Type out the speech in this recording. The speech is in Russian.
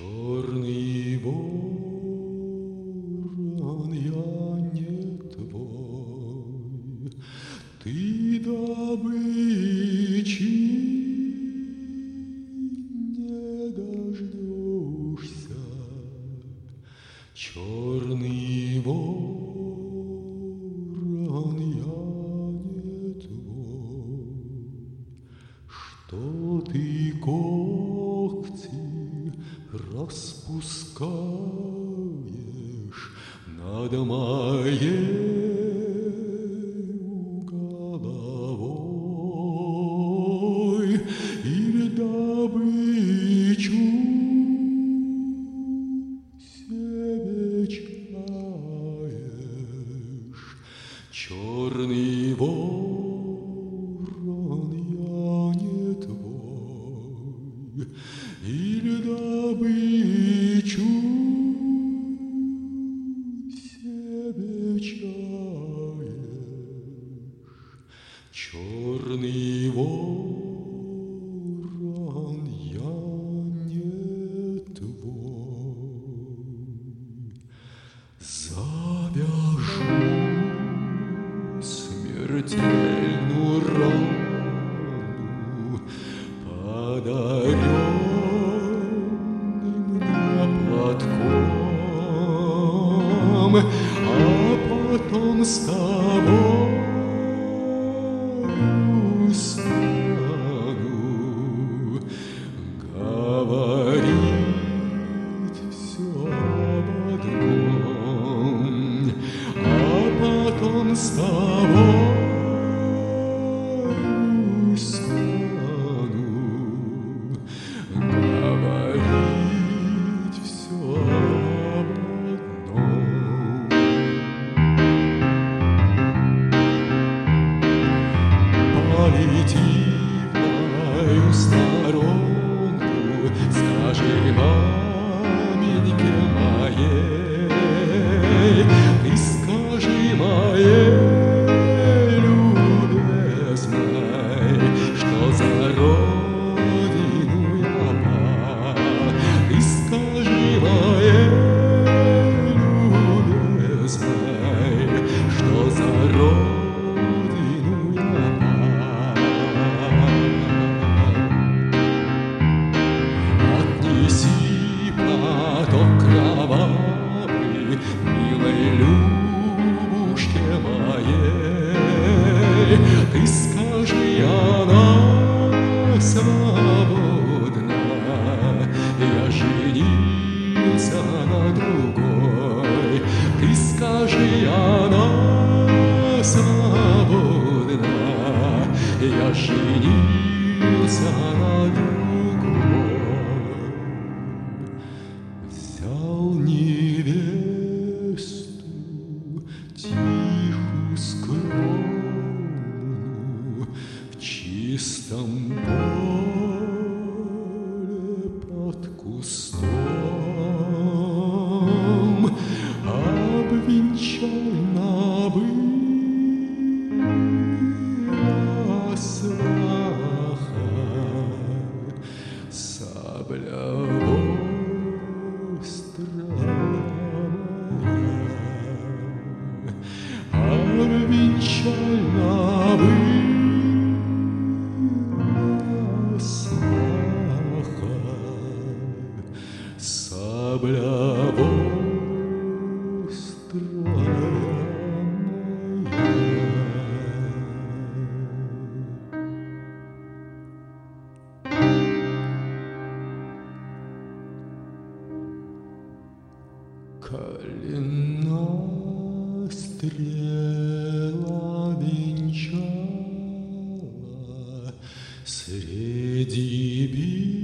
Черный ворон, я не твой, ты добычи не дождешься. Черный ворон, я не твой, что ты когти распускаешь над моей головой, или добычу себе чаешь. Черный ворон, я не твой, или добычу себе чаешь. Черный ворон, я не твой. Завяжу смертельную рану подаренным мне платком, а потом с тобой стану говорить все об одном, а потом с тобой стану говорить все об одном. Полети в мою сторонку, скажи маменьке моей, ты скажи моей любезной, что за родину я пал. Ты скажи моей любезной, что за родину я пал. Отнеси платок кровавый милой Любушке моей, ты скажи, она свободна, я женился на другой. Ты скажи, она свободна, я женился на другой. Взял невесту тихую, скромную, в чистом поле под кустом, обвенчана была сваха, сабля обвенчана была сваха, сабля острая моя. Калина стрела венчала среди